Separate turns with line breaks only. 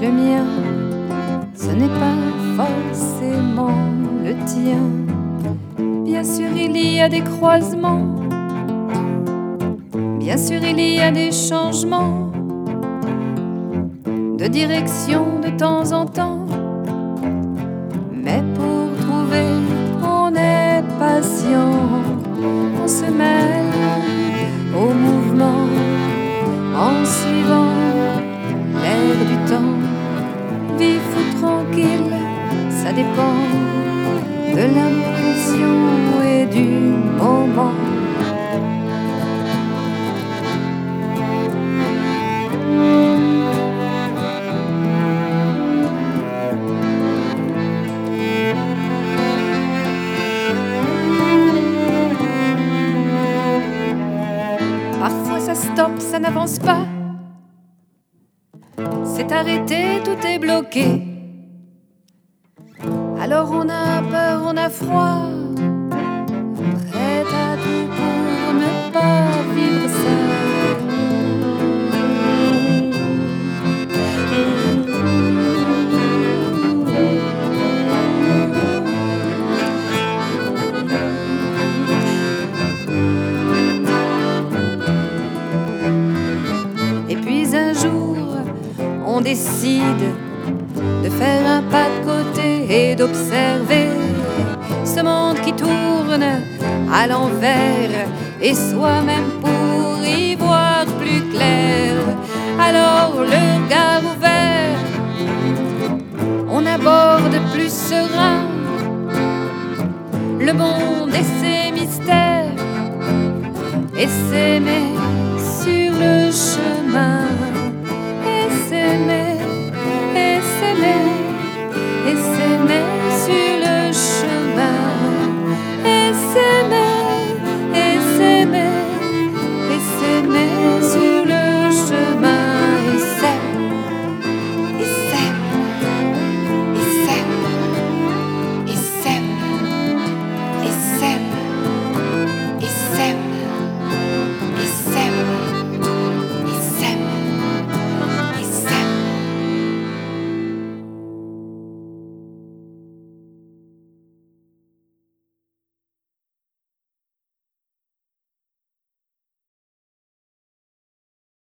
le mien, ce n'est pas forcément le tien. Bien sûr il y a des croisements, bien sûr il y a des changements de direction de temps en temps. Mais pour trouver, on est patient, on se mêle au mouvement en suivant l'air du temps. Vif ou tranquille, ça dépend de l'impulsion et du moment. Parfois ça stoppe, ça n'avance pas. C'est arrêté, tout est bloqué. Alors on a peur, on a froid, prêt à tout pour ne pas vivre ça. Et puis un jour, on décide de faire un pas de côté et d'observer ce monde qui tourne à l'envers, et soi-même pour y voir plus clair. Alors le regard ouvert, on aborde plus serein le monde et ses mystères, et s'aimer sur le chemin.